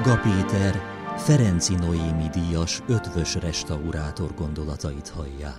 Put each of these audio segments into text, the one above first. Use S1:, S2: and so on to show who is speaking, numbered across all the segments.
S1: Varga Péter, Ferenczy Noémi díjas ötvös restaurátor gondolatait hallják.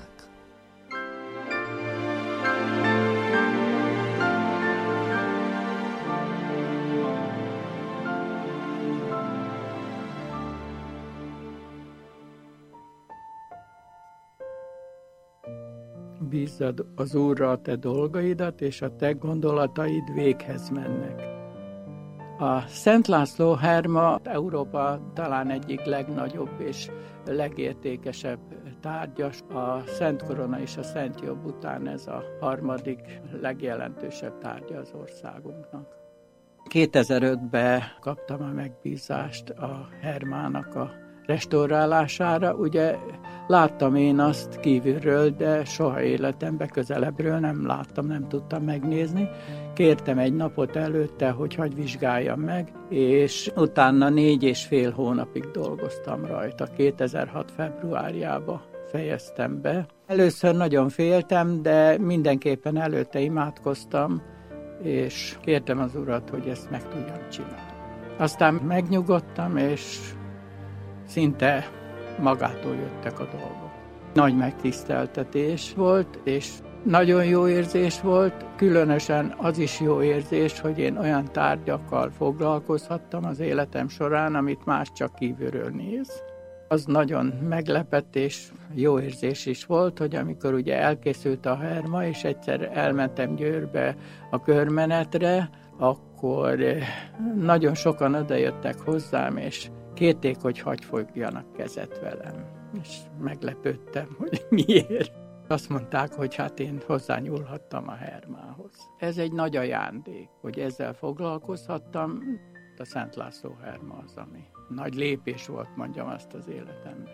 S2: Bízzad az Úrra a te dolgaidat, és a te gondolataid véghez mennek. A Szent László Herma Európa talán egyik legnagyobb és legértékesebb tárgya. A Szent Korona és a Szent Jobb után ez a harmadik legjelentősebb tárgya az országunknak. 2005-ben kaptam a megbízást a Hermának a restaurálására. Ugye láttam én azt kívülről, de soha életemben közelebbről nem láttam, nem tudtam megnézni. Kértem egy napot előtte, hogy hadd vizsgáljam meg, és utána 4,5 hónapig dolgoztam rajta. 2006. februárjában fejeztem be. Először nagyon féltem, de mindenképpen előtte imádkoztam, és kértem az Urat, hogy ezt meg tudjam csinálni. Aztán megnyugodtam, és szinte magától jöttek a dolgok. Nagy megtiszteltetés volt, és nagyon jó érzés volt, különösen az is jó érzés, hogy én olyan tárgyakkal foglalkozhattam az életem során, amit más csak kívülről néz. Az nagyon meglepett és jó érzés is volt, hogy amikor ugye elkészült a Herma, és egyszer elmentem Győrbe a körmenetre, akkor nagyon sokan odajöttek hozzám, és kérték, hogy hadd fogjanak kezet velem. És meglepődtem, hogy miért. Azt mondták, hogy hát én hozzányúlhattam a Hermához. Ez egy nagy ajándék, hogy ezzel foglalkozhattam. A Szent László Herma az, ami nagy lépés volt, mondjam azt, az életemben.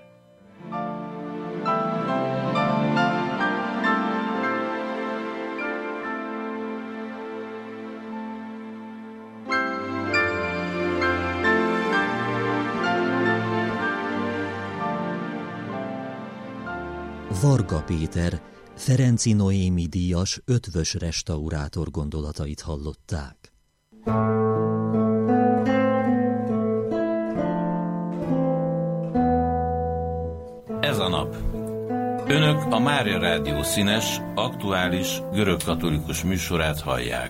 S1: Varga Péter, Ferenczy Noémi díjas ötvös restaurátor gondolatait hallották.
S3: Ez a nap. Önök a Mária Rádió színes, aktuális, görögkatolikus műsorát hallják.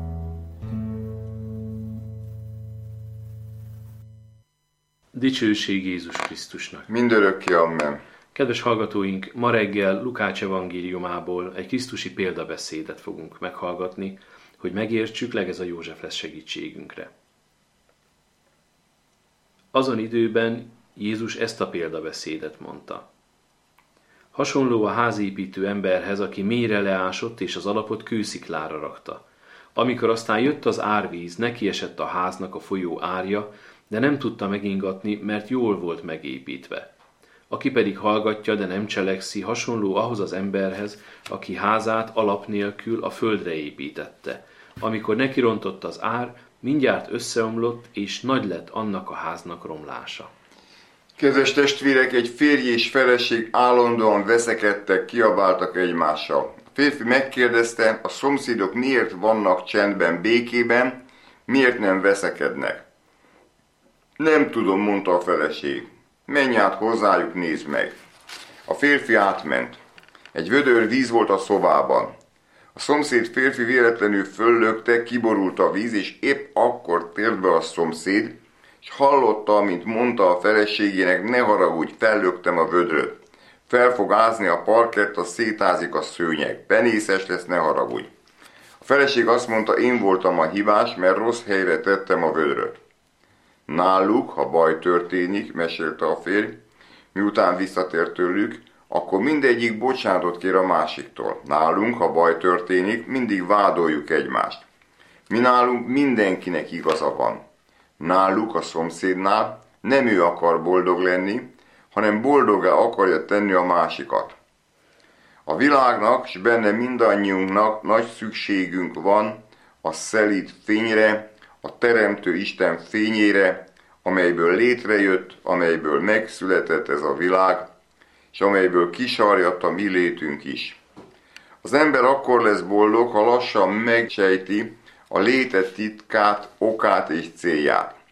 S4: Dicsőség Jézus Krisztusnak.
S5: Mindörökké, amen.
S4: Kedves hallgatóink, ma reggel Lukács evangéliumából egy krisztusi példabeszédet fogunk meghallgatni, hogy megértsük, legez a József lesz segítségünkre. Azon időben Jézus ezt a példabeszédet mondta. Hasonló a házépítő emberhez, aki mélyre leásott és az alapot kősziklára rakta. Amikor aztán jött az árvíz, nekiesett a háznak a folyó árja, de nem tudta megingatni, mert jól volt megépítve. Aki pedig hallgatja, de nem cselekszi, hasonló ahhoz az emberhez, aki házát alap nélkül a földre építette. Amikor nekirontott az ár, mindjárt összeomlott, és nagy lett annak a háznak romlása.
S5: Kedves testvérek, egy férj és feleség állandóan veszekedtek, kiabáltak egymással. A férfi megkérdezte, a szomszédok miért vannak csendben, békében, miért nem veszekednek. Nem tudom, mondta a feleség. Menj át hozzájuk, nézd meg. A férfi átment. Egy vödör víz volt a szobában. A szomszéd férfi véletlenül föllökte, kiborult a víz, és épp akkor tért be a szomszéd, és hallotta, amint mondta a feleségének, ne haragudj, fellöktem a vödröt. Fel fog ázni a parkett, szétázik a szőnyeg. Penészes lesz, ne haragudj. A feleség azt mondta, én voltam a hibás, mert rossz helyre tettem a vödröt. Náluk, ha baj történik, mesélte a férj, miután visszatért tőlük, akkor mindegyik bocsánatot kér a másiktól. Nálunk, ha baj történik, mindig vádoljuk egymást. Mi nálunk mindenkinek igaza van. Náluk, a szomszédnál nem ő akar boldog lenni, hanem boldogá akarja tenni a másikat. A világnak, s benne mindannyiunknak nagy szükségünk van a szelíd fényre, a Teremtő Isten fényére, amelyből létrejött, amelyből megszületett ez a világ, és amelyből kisarjadt a mi létünk is. Az ember akkor lesz boldog, ha lassan megsejti a léte titkát, okát és célját. Ha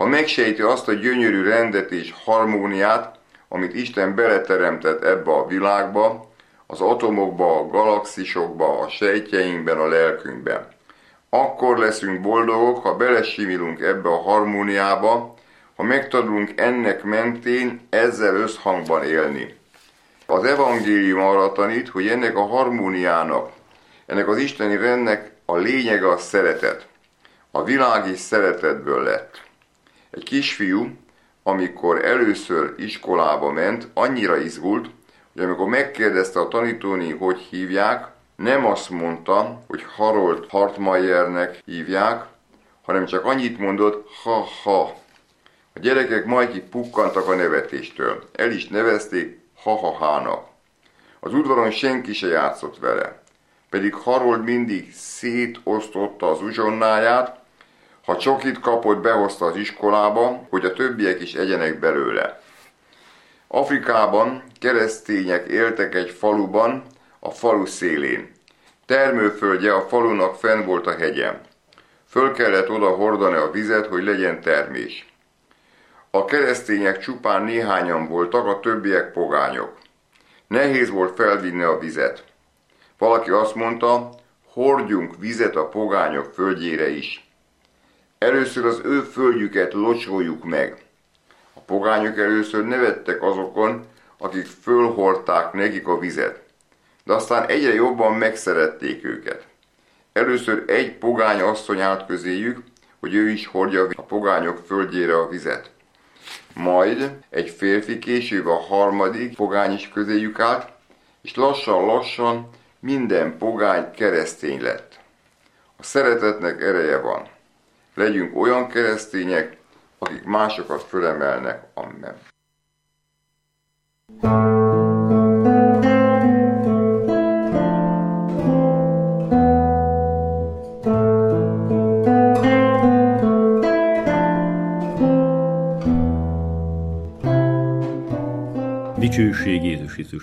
S5: ha megsejti azt a gyönyörű rendet és harmóniát, amit Isten beleteremtett ebbe a világba, az atomokba, a galaxisokba, a sejtjeinkben, a lelkünkben. Akkor leszünk boldogok, ha belesimilunk ebbe a harmóniába, ha megtanulunk ennek mentén ezzel összhangban élni. Az evangélium arra tanít, hogy ennek a harmóniának, ennek az isteni rendnek a lényege a szeretet. A világ is szeretetből lett. Egy kisfiú, amikor először iskolába ment, annyira izgult, hogy amikor megkérdezte a tanítóni, hogy hívják, nem azt mondta, hogy Harold Hartmayernek hívják, hanem csak annyit mondott, ha-ha. A gyerekek majd kipukkantak a nevetéstől. El is nevezték ha-ha-hának. Az udvaron senki se játszott vele. Pedig Harold mindig szétosztotta az uzsonnáját, ha csokit kapott, behozta az iskolába, hogy a többiek is egyenek belőle. Afrikában keresztények éltek egy faluban, a falu szélén. Termőföldje a falunak fenn volt a hegyen. Föl kellett oda hordani a vizet, hogy legyen termés. A keresztények csupán néhányan voltak, a többiek pogányok. Nehéz volt felvinni a vizet. Valaki azt mondta, hordjunk vizet a pogányok földjére is. Először az ő földjüket locsoljuk meg. A pogányok először nevettek azokon, akik fölhordták nekik a vizet, de aztán egyre jobban megszerették őket. Először egy pogány asszony állt közéjük, hogy ő is hordja a pogányok földjére a vizet. Majd egy férfi, később a harmadik pogány is közéjük állt, és lassan-lassan minden pogány keresztény lett. A szeretetnek ereje van. Legyünk olyan keresztények, akik másokat fölemelnek. Amen.
S6: Dicsőség Jézus Krisztusnak.